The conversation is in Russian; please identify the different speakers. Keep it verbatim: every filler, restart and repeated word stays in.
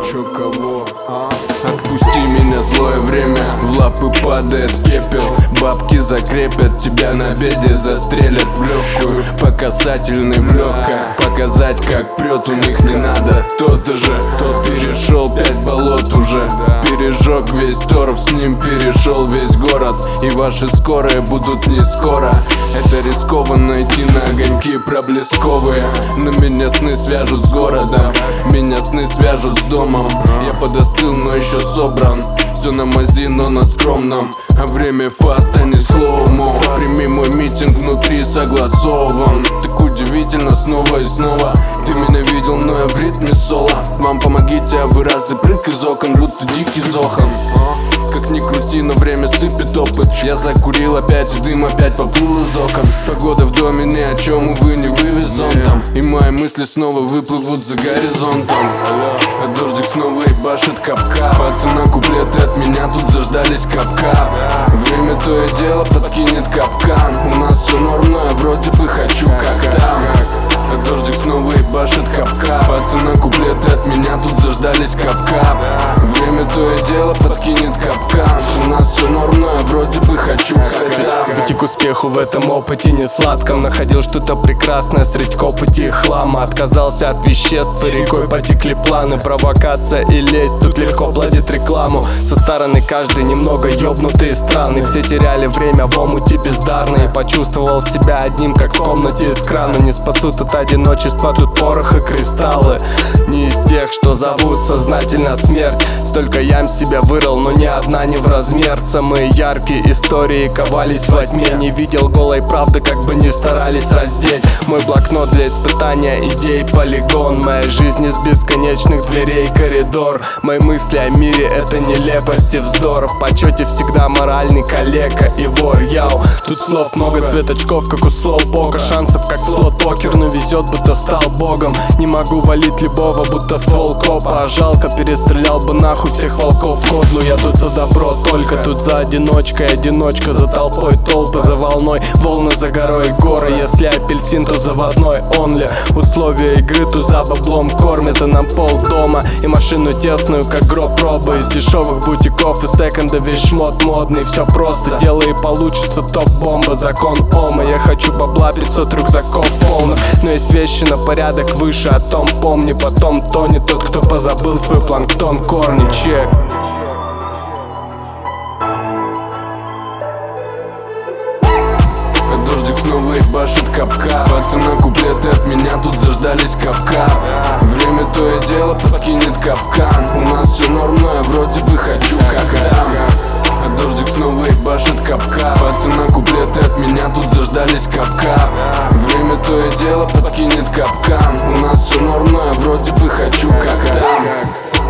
Speaker 1: Чё кого, а? Отпусти меня, злое время, в лапы падает пепел. Бабки закрепят, тебя на беде застрелят в легкую. По касательной в легкое, показать как прет у них не надо. Тот же, тот перешел пять болот уже, пережег весь торф, с ним перешел весь город. И ваши скорые будут не скоро. Это рискованно идти на огоньки проблесковые. Но меня сны свяжут с городом, меня сны свяжут с домом. Я подостыл, но еще собран. Все на мази, но на скромном. А время фаста, не слоумо. Прими мой митинг, внутри согласован. Так удивительно снова и снова. Ты меня видел, но я в ритме соло. Вам помогите, а вы раз и прыг из окон, будто дикий зохан. Как ни крути, но время сыпет опыт. Я закурил опять, в дым опять поплыл из окон. Погода в доме ни о чем, увы, не вывез зонтом. И мои мысли снова выплывут за горизонтом. А дождик снова ебашит капка. Пацана, куплеты от меня тут заждались капка. Время то и дело подкинет капкан. У нас все норм, но я вроде бы хочу как там. А дождик снова ебашит капка. Пацана, куплеты от меня тут заждались капка. Время то и дело подкинет капкан. У нас все норм, но я вроде бы хочу как там.
Speaker 2: Пути к успеху в этом опыте не сладком. Находил что-то прекрасное средь копоти и хлама. Отказался от веществ, и рекой потекли планы. Провокация и лесть, тут легко плодит рекламу. Со стороны каждый немного ёбнутый и странный. Все теряли время в омуте бездарные. Почувствовал себя одним, как в комнате из крана. Не спасут от одиночества тут порох и кристаллы. Не из тех, что зовут сознательно смерть. Столько ям себя вырыл, но ни одна не в размер. Самые яркие истории ковались во тьме. Не видел голой правды, как бы ни старались раздеть. Мой блокнот для испытания идей полигон. Моя жизнь из бесконечных дверей коридор. Мои мысли о мире это нелепость и вздор. В почете всегда моральный калека и вор. Яу, тут слов много, цветочков, как у слоупока. Шансов, как слот покер, но везет, будто стал богом. Не могу валить любого, будто ствол копа. А жалко, перестрелял бы нахуй всех волков в кодлу. Я тут за добро, только тут за одиночкой. Одиночка за толпой, толпы за волной. Волны за горой, горы. Если апельсин, то заводной онли. Условия игры тут за баблом кормят. И нам пол дома, и машину тесную, как гроб пробы. Из дешевых бутиков и секонда весь шмот модный. Все просто, делай и получится топ-бомба. Закон Ома, я хочу бабла, пятьсот рюкзаков полных. Но есть вещи на порядок выше, о том помни. Потом тонет тот, кто позабыл свой планктон. Корни, чек.
Speaker 1: Снова ебашит капка. Пацана, куплеты от меня тут заждались капка. Время то и дело подкинет капкан. У нас все норм, но я вроде бы хочу как там. А дождик снова ебашит капка. Пацана, куплеты от меня тут заждались капка. Время то и дело подкинет капкан. У нас все норм, но я вроде бы хочу как там.